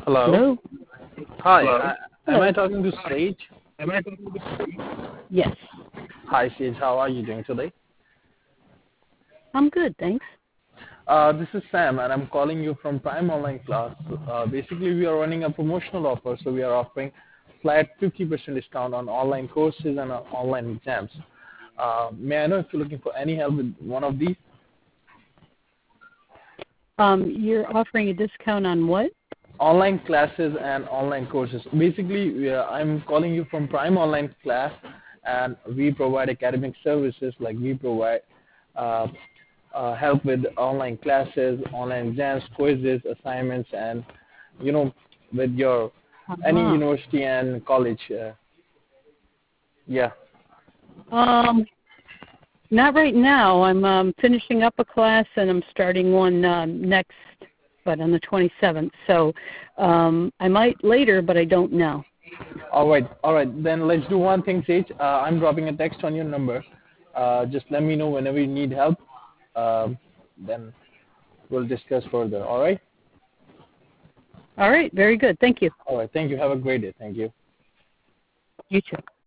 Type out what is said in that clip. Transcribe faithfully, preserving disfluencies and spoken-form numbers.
Hello. Hello? Hi. Uh, am Hello? I talking to Sage? Yes. Hi, Sage. How are you doing today? I'm good, thanks. Uh, this is Sam, and I'm calling you from Prime Online Class. Uh, basically, we are running a promotional offer, so we are offering flat fifty percent discount on online courses and uh, online exams. Uh, may I know if you're looking for any help with one of these? Um, you're offering a discount on what? Online classes and online courses. Basically, we are, I'm calling you from Prime Online Class, and we provide academic services like we provide uh, uh, help with online classes, online exams, quizzes, assignments, and you know, with your any Uh-huh. university and college. Uh, yeah. Um, not right now. I'm um, finishing up a class and I'm starting one um, next, but on the twenty-seventh. So um, I might later, but I don't know. All right. All right. Then let's do one thing, Sage. Uh, I'm dropping a text on your number. Uh, just let me know whenever you need help. Um then we'll discuss further. All right. All right, very good. Thank you. All right. Thank you. Have a great day. Thank you. You too.